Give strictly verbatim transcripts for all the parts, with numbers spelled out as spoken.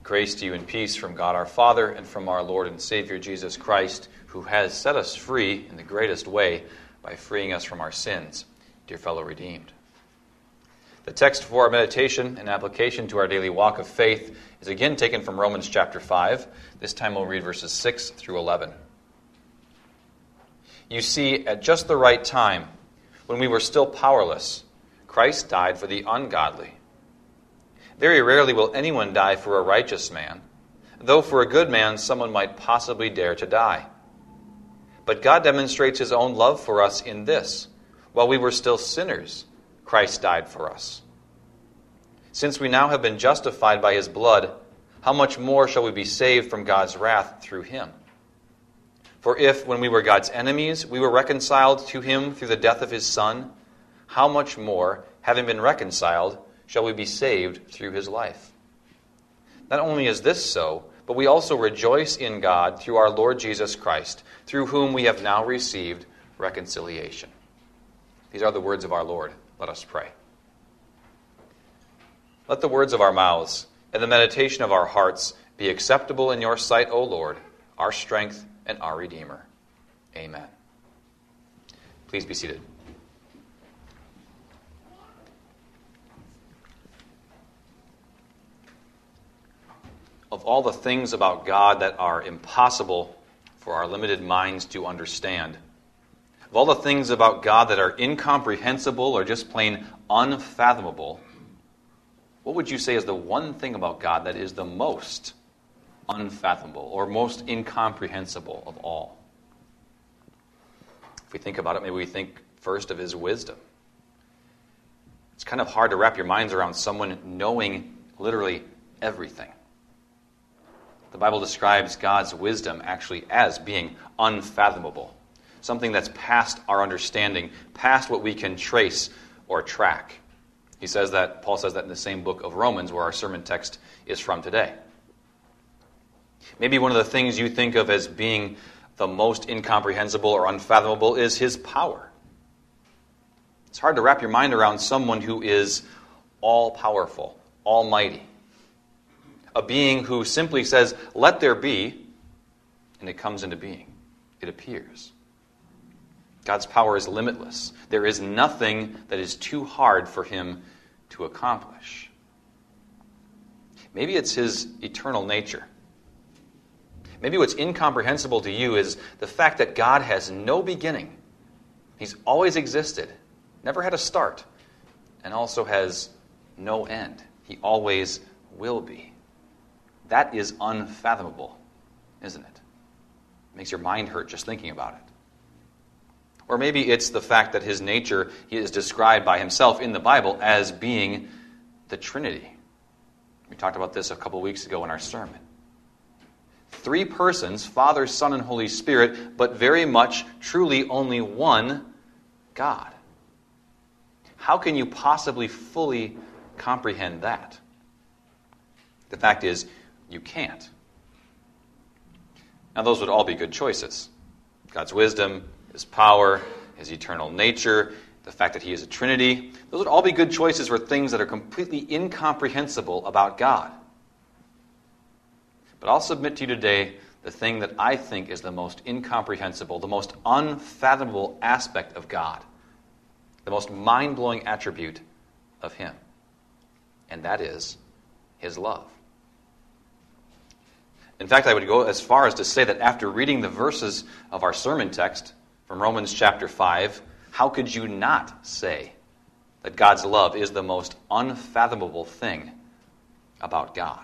Grace to you and peace from God our Father and from our Lord and Savior Jesus Christ, who has set us free in the greatest way by freeing us from our sins. Dear fellow redeemed. The text for our meditation and application to our daily walk of faith is again taken from Romans chapter five. This time we'll read verses six through eleven. You see, at just the right time, when we were still powerless, Christ died for the ungodly. Very rarely will anyone die for a righteous man, though for a good man someone might possibly dare to die. But God demonstrates his own love for us in this: while we were still sinners, Christ died for us. Since we now have been justified by his blood, how much more shall we be saved from God's wrath through him? For if, when we were God's enemies, we were reconciled to him through the death of his Son, how much more, having been reconciled, shall we be saved through his life? Not only is this so, but we also rejoice in God through our Lord Jesus Christ, through whom we have now received reconciliation. These are the words of our Lord. Let us pray. Let the words of our mouths and the meditation of our hearts be acceptable in your sight, O Lord, our strength and our Redeemer. Amen. Please be seated. Of all the things about God that are impossible for our limited minds to understand, of all the things about God that are incomprehensible or just plain unfathomable, what would you say is the one thing about God that is the most unfathomable or most incomprehensible of all? If we think about it, maybe we think first of his wisdom. It's kind of hard to wrap your minds around someone knowing literally everything. The Bible describes God's wisdom actually as being unfathomable, something that's past our understanding, past what we can trace or track. He says that, Paul says that in the same book of Romans, where our sermon text is from today. Maybe one of the things you think of as being the most incomprehensible or unfathomable is his power. It's hard to wrap your mind around someone who is all-powerful, almighty. A being who simply says, let there be, and it comes into being. It appears. God's power is limitless. There is nothing that is too hard for him to accomplish. Maybe it's his eternal nature. Maybe what's incomprehensible to you is the fact that God has no beginning. He's always existed, never had a start, and also has no end. He always will be. That is unfathomable, isn't it? It makes your mind hurt just thinking about it. Or maybe it's the fact that his nature he is described by himself in the Bible as being the Trinity. We talked about this a couple weeks ago in our sermon. Three persons, Father, Son, and Holy Spirit, but very much, truly only one God. How can you possibly fully comprehend that? The fact is, you can't. Now, those would all be good choices. God's wisdom, his power, his eternal nature, the fact that he is a Trinity, those would all be good choices for things that are completely incomprehensible about God. But I'll submit to you today the thing that I think is the most incomprehensible, the most unfathomable aspect of God, the most mind-blowing attribute of him, and that is his love. In fact, I would go as far as to say that after reading the verses of our sermon text from Romans chapter five, how could you not say that God's love is the most unfathomable thing about God?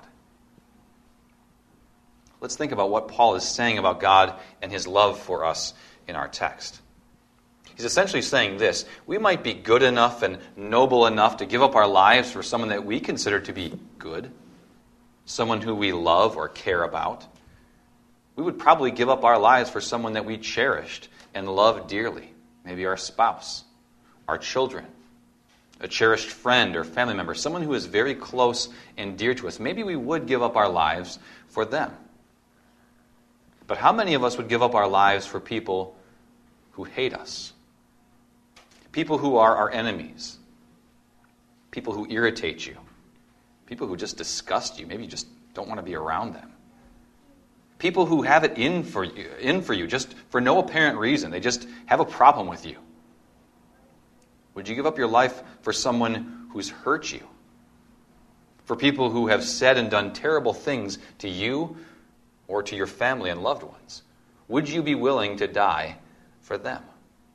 Let's think about what Paul is saying about God and his love for us in our text. He's essentially saying this: we might be good enough and noble enough to give up our lives for someone that we consider to be good, someone who we love or care about. We would probably give up our lives for someone that we cherished and loved dearly, maybe our spouse, our children, a cherished friend or family member, someone who is very close and dear to us. Maybe we would give up our lives for them. But how many of us would give up our lives for people who hate us? People who are our enemies. People who irritate you. People who just disgust you, maybe just don't want to be around them. People who have it in for you, in for you just for no apparent reason. They just have a problem with you. Would you give up your life for someone who's hurt you? For people who have said and done terrible things to you or to your family and loved ones? Would you be willing to die for them?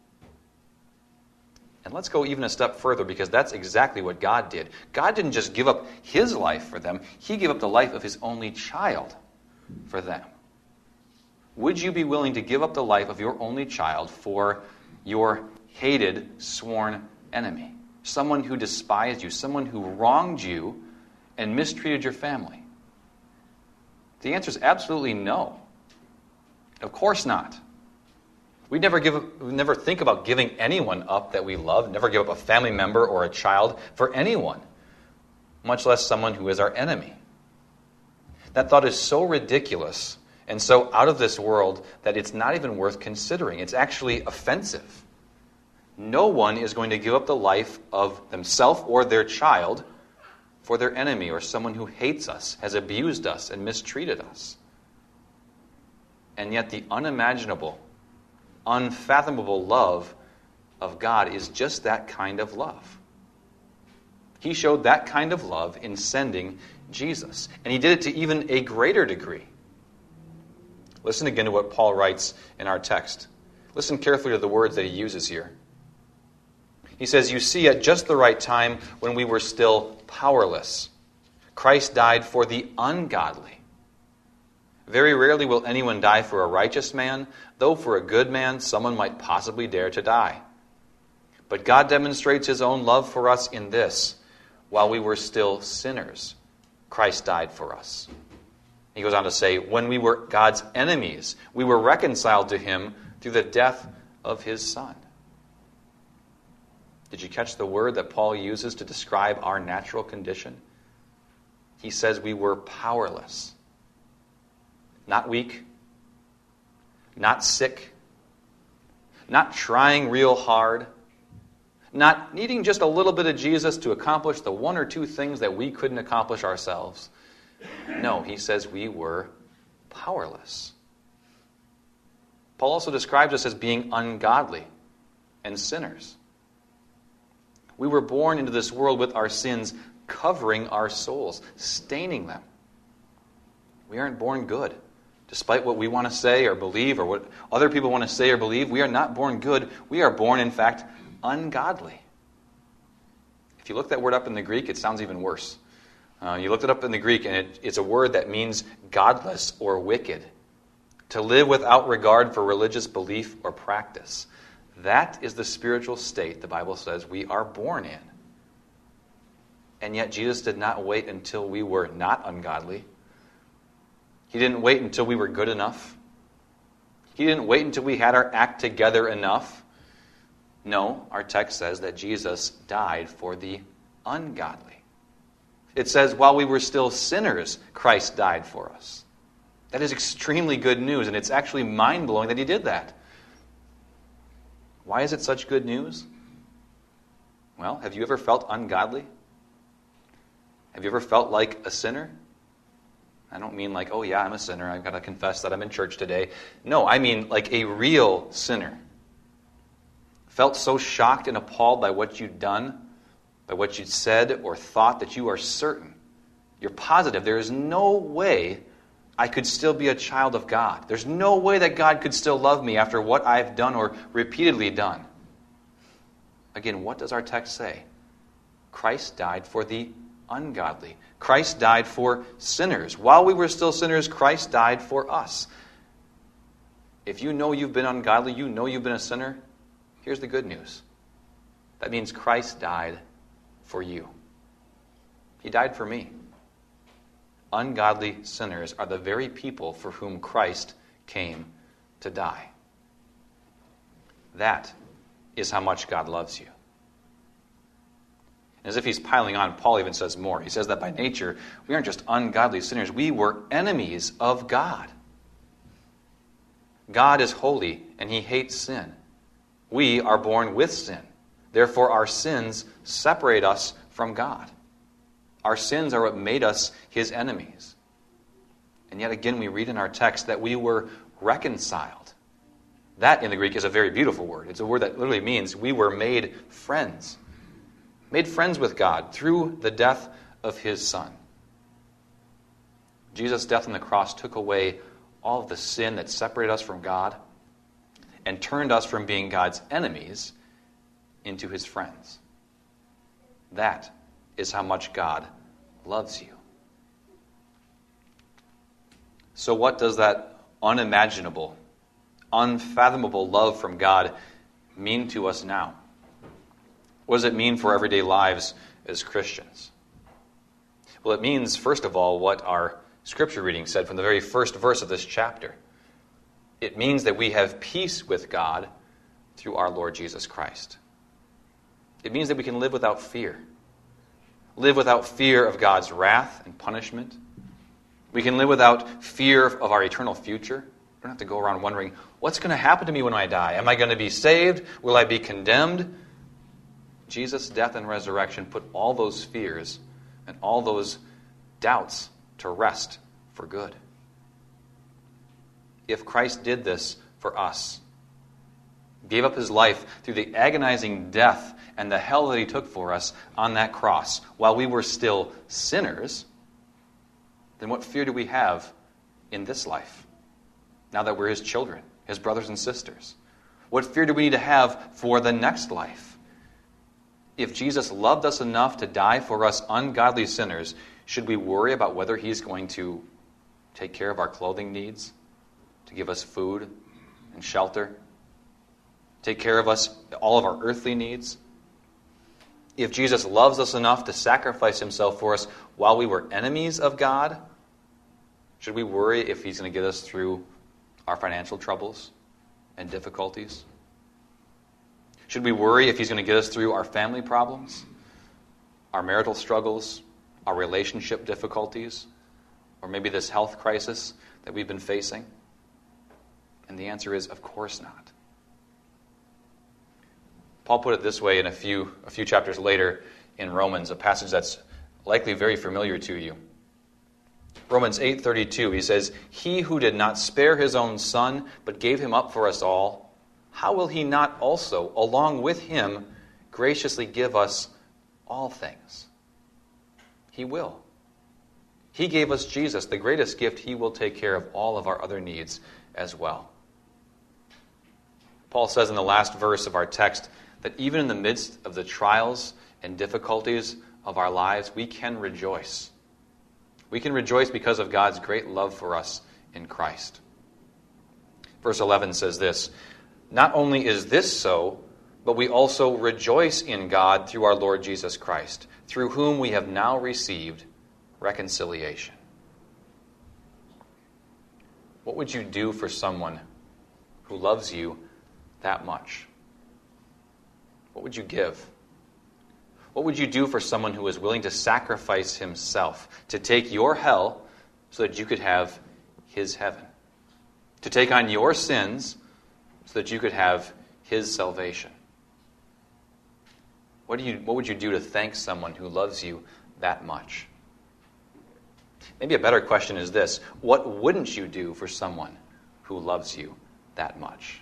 And let's go even a step further, because that's exactly what God did. God didn't just give up his life for them. He gave up the life of his only child for them. Would you be willing to give up the life of your only child for your hated, sworn enemy? Someone who despised you, someone who wronged you and mistreated your family? The answer is absolutely no. Of course not. We never give, we never think about giving anyone up that we love, never give up a family member or a child for anyone, much less someone who is our enemy. That thought is so ridiculous and so out of this world that it's not even worth considering. It's actually offensive. No one is going to give up the life of themselves or their child for their enemy or someone who hates us, has abused us, and mistreated us. And yet the unimaginable, unfathomable love of God is just that kind of love. He showed that kind of love in sending Jesus. And he did it to even a greater degree. Listen again to what Paul writes in our text. Listen carefully to the words that he uses here. He says, "You see, at just the right time, when we were still powerless, Christ died for the ungodly. Very rarely will anyone die for a righteous man, though for a good man someone might possibly dare to die. But God demonstrates his own love for us in this: while we were still sinners, Christ died for us." He goes on to say, when we were God's enemies, we were reconciled to him through the death of his Son. Did you catch the word that Paul uses to describe our natural condition? He says we were powerless. Not weak, not sick, not trying real hard, not needing just a little bit of Jesus to accomplish the one or two things that we couldn't accomplish ourselves. No, he says we were powerless. Paul also describes us as being ungodly and sinners. We were born into this world with our sins covering our souls, staining them. We aren't born good. Despite what we want to say or believe, or what other people want to say or believe, we are not born good. We are born, in fact, ungodly. If you look that word up in the Greek, it sounds even worse. Uh, you looked it up in the Greek, and it, it's a word that means godless or wicked. To live without regard for religious belief or practice. That is the spiritual state the Bible says we are born in. And yet Jesus did not wait until we were not ungodly. He didn't wait until we were good enough. He didn't wait until we had our act together enough. No, our text says that Jesus died for the ungodly. It says, while we were still sinners, Christ died for us. That is extremely good news, and it's actually mind-blowing that he did that. Why is it such good news? Well, have you ever felt ungodly? Have you ever felt like a sinner? I don't mean like, oh yeah, I'm a sinner, I've got to confess that I'm in church today. No, I mean like a real sinner. Felt so shocked and appalled by what you'd done, by what you'd said or thought, that you are certain, you're positive, there is no way I could still be a child of God. There's no way that God could still love me after what I've done or repeatedly done. Again, what does our text say? Christ died for the ungodly. Christ died for sinners. While we were still sinners, Christ died for us. If you know you've been ungodly, you know you've been a sinner, here's the good news. That means Christ died for you. He died for me. Ungodly sinners are the very people for whom Christ came to die. That is how much God loves you. As if he's piling on, Paul even says more. He says that by nature, we aren't just ungodly sinners. We were enemies of God. God is holy, and he hates sin. We are born with sin. Therefore, our sins separate us from God. Our sins are what made us his enemies. And yet again we read in our text that we were reconciled. That in the Greek is a very beautiful word. It's a word that literally means we were made friends. Made friends with God through the death of his Son. Jesus' death on the cross took away all of the sin that separated us from God and turned us from being God's enemies into his friends. That is how much God loves you. So what does that unimaginable, unfathomable love from God mean to us now? What does it mean for everyday lives as Christians? Well, it means, first of all, what our scripture reading said from the very first verse of this chapter. It means that we have peace with God through our Lord Jesus Christ. It means that we can live without fear. Live without fear of God's wrath and punishment. We can live without fear of our eternal future. We don't have to go around wondering, what's going to happen to me when I die? Am I going to be saved? Will I be condemned? Jesus' death and resurrection put all those fears and all those doubts to rest for good. If Christ did this for us, gave up his life through the agonizing death and the hell that he took for us on that cross while we were still sinners, then what fear do we have in this life, now that we're his children, his brothers and sisters? What fear do we need to have for the next life? If Jesus loved us enough to die for us ungodly sinners, should we worry about whether he's going to take care of our clothing needs, to give us food and shelter, take care of us, all of our earthly needs? If Jesus loves us enough to sacrifice himself for us while we were enemies of God, should we worry if he's going to get us through our financial troubles and difficulties? Should we worry if he's going to get us through our family problems, our marital struggles, our relationship difficulties, or maybe this health crisis that we've been facing? And the answer is, of course not. Paul put it this way in a few, a few chapters later in Romans, a passage that's likely very familiar to you. Romans eight thirty-two, he says, "He who did not spare his own son, but gave him up for us all, how will he not also, along with him, graciously give us all things?" He will. He gave us Jesus, the greatest gift. He will take care of all of our other needs as well. Paul says in the last verse of our text that even in the midst of the trials and difficulties of our lives, we can rejoice. We can rejoice because of God's great love for us in Christ. Verse eleven says this, "Not only is this so, but we also rejoice in God through our Lord Jesus Christ, through whom we have now received reconciliation." What would you do for someone who loves you that much? What would you give? What would you do for someone who is willing to sacrifice himself to take your hell so that you could have his heaven? To take on your sins so that you could have his salvation? What do you, what would you do to thank someone who loves you that much? Maybe a better question is this: what wouldn't you do for someone who loves you that much?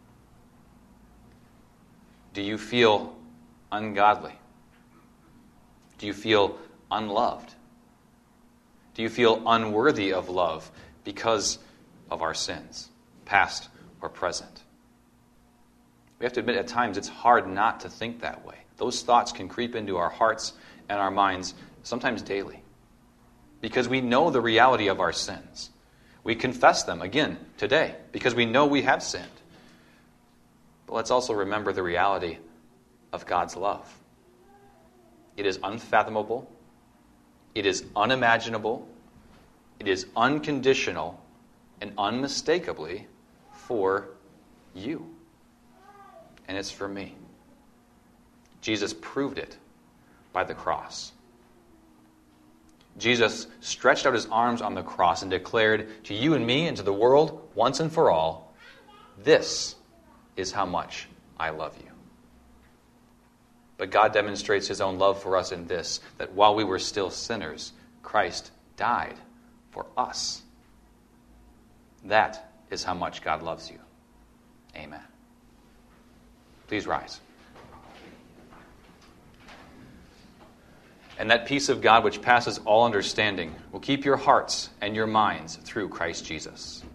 Do you feel ungodly? Do you feel unloved? Do you feel unworthy of love because of our sins, past or present? We have to admit at times it's hard not to think that way. Those thoughts can creep into our hearts and our minds sometimes daily because we know the reality of our sins. We confess them again today because we know we have sinned. But let's also remember the reality of God's love. It is unfathomable. It is unimaginable. It is unconditional and unmistakably for you. And it's for me. Jesus proved it by the cross. Jesus stretched out his arms on the cross and declared to you and me and to the world once and for all, "This is how much I love you." But God demonstrates his own love for us in this, that while we were still sinners, Christ died for us That is how much God loves you. Amen. Please rise. And that peace of God which passes all understanding will keep your hearts and your minds through Christ Jesus.